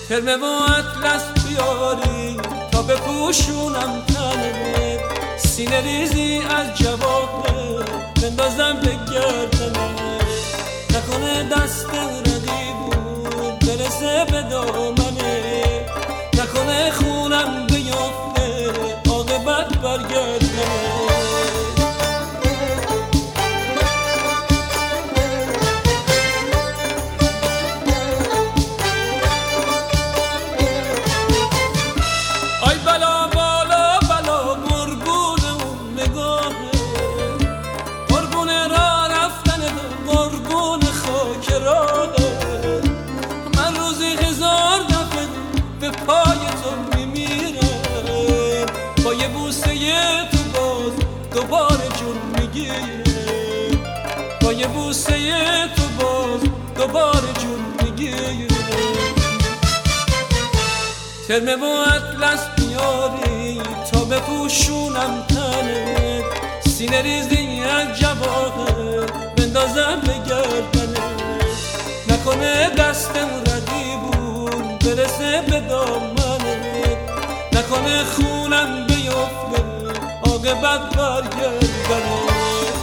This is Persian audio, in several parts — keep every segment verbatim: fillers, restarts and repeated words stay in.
ترمه و اطلس بیاری تا بپوشونم تنه، سینه ریزی از جواهر بندازم به گردنه، نکنه دست رقیبون برسه به دامنه، نکنه خونم بیفته عاقبت برگردنه. با یه بوسه تو باز دوباره جون میگیره، با یه بوسه تو باز دوباره جون میگیره. ترمه و اطلس بیاری تا بپوشونم تنه، سینه ریزی از جواهر بندازم به گردنه، نکنه دستم رقیبون برسه به دامنه، نکنه خونم بیفته عاقبت برگردنه.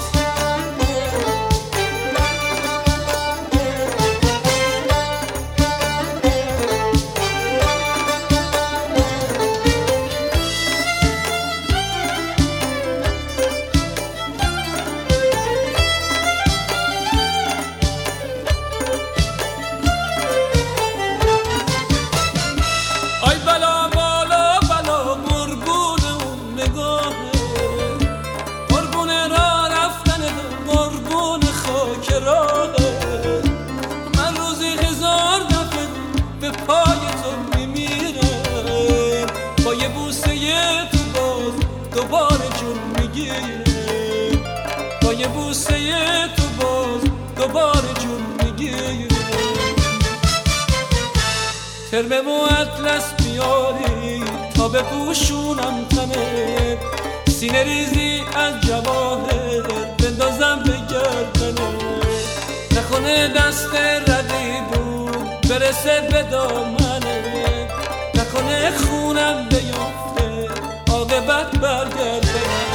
من روزی هزار دفعه به پای تو میمیرم، با یه بوسه تو باز دوباره جون میگیره، با یه بوسه تو باز دوباره جون میگیره. ترمه و اطلس بیاری تا بپوشونم تنه، سینه ریزی از جواهر بندازم به گردنه، نکنه دست رقیبون برسه به دامنه، نکنه خونم بیفته عاقبت برگردنه.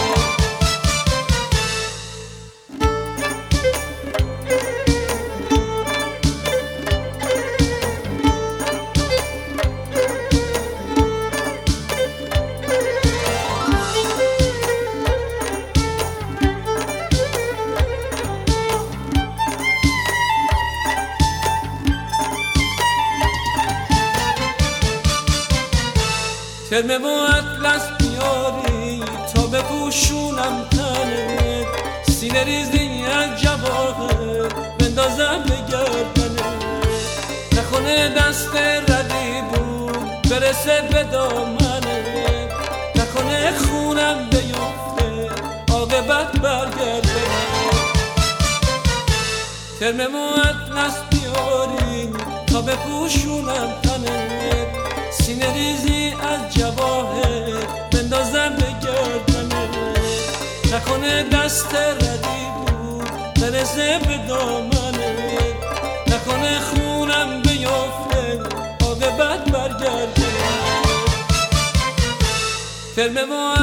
ترمه و اطلس بیاری تا بپوشونم تنه، سینه ریزی از جواهر بندازم به گردنه، نکنه دست رقیبون برسه به دامنه، نکنه خونم بیفته عاقبت برگردنه. ترمه و اطلس بیاری تا بپوشونم تنه، سینه ریزی از جواهر بندازم به گردنه، نکنه دست رقیبون برسه به دامنه، نکنه خونم بیفته عاقبت برگردنه. ترمه و